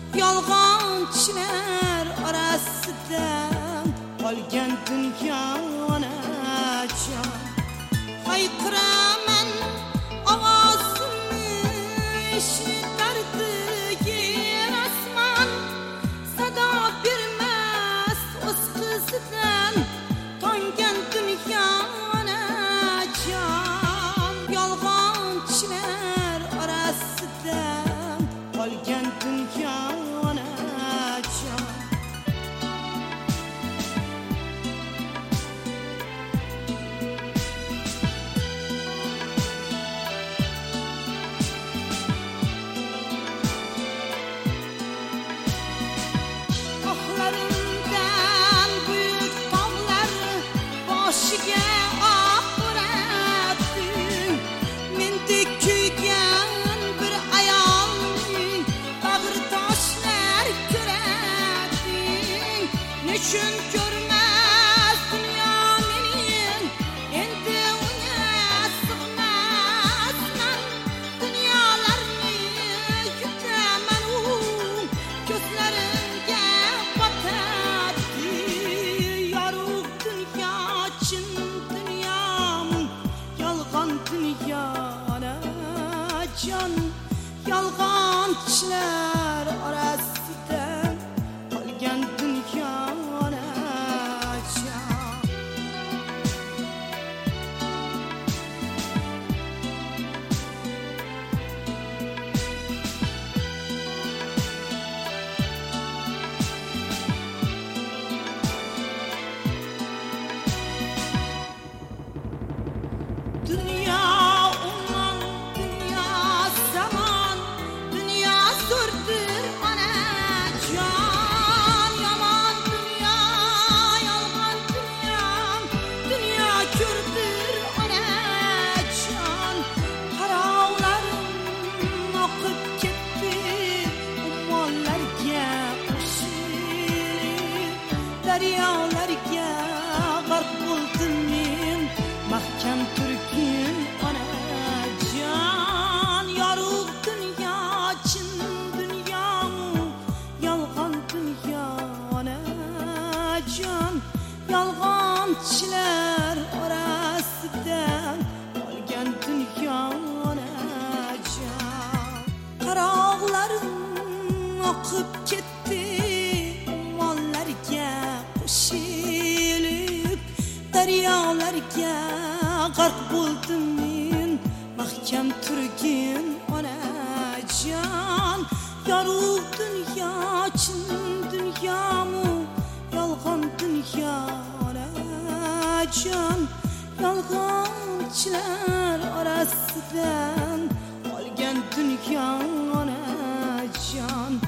yolg'onchilar orasida qolgan dunyoni jon hayqiraman ovozimni eshitardi yer osmon sado bermas o'z qizidan tongan dunyoni jon yolg'onchilar orasida qolgan dunyoni jon oqlarimdan buyuk tog'lar boshiga oqratding mendek kuygan bir ayolning bag'ri toshlar ko'rading nechun ko'rmas dunyo mening endi unga sig'masman dunyolarni yutaman u ko'zlarimga botadi yorug' dunyo chin dunyom yolg'on dunyoni jon yolg'onchilar orasida qolgan dunyoni jon Dünya umman, dünya zaman, dünya zordur anacan. Yaman dünya, yalgan dünyam, dünya kürdür anacan. Qarovlarim oqib ketdi, ummonlarga qo'shilib, daryolarga g'arq bo'ldim men. Mahkam turgin onajon yorug' dunyo chin dunyomu yolg'on dunyoni jon yolg'onchilar orasida qolgan dunyoni jon qaroqlarim oqib ketdi ummonlarga qo'shilib daryolarga g'arq bo'ldim men mahkam turgin onajon yorug' dunyo chin dunyomu yolg'on dunyoni jon yolg'onchilar orasidan qolgan dunyoni jon